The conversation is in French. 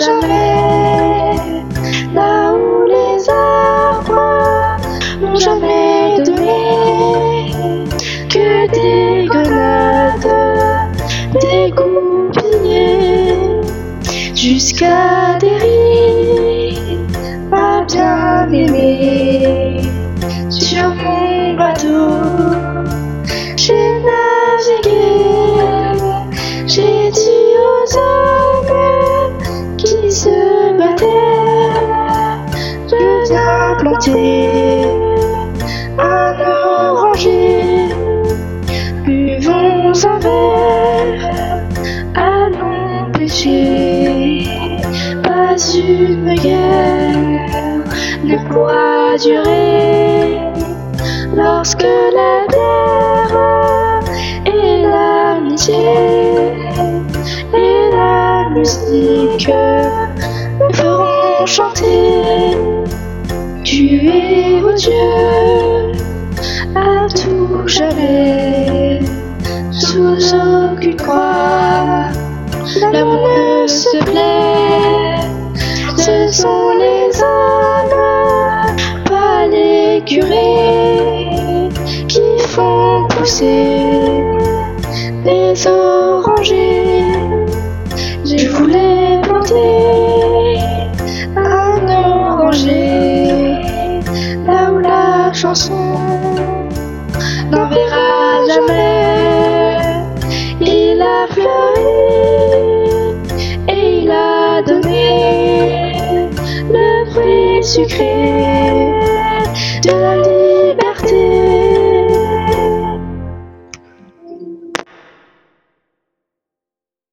jamais, là où les arbres n'ont jamais donné que des grenades dégoupillées, jusqu'à des rires à bien-aimé. Sur mon bateau, j'ai navigué, j'ai dit aux hommes qui se battaient, je viens planter un oranger. Buvons un verre, allons pêcher. Pas une guerre ne pourra durer lorsque la terre et l'amitié et la musique nous feront chanter. Tu es, ô Dieu, à tout jamais, sous aucune croix, l'amour ne se plaît. Ce sont les hommes, pas les curés, qui font pousser des orangers. Je voulais planter un oranger, là où la chanson n'enverra jamais. Il a fleuri et il a donné le fruit sucré de la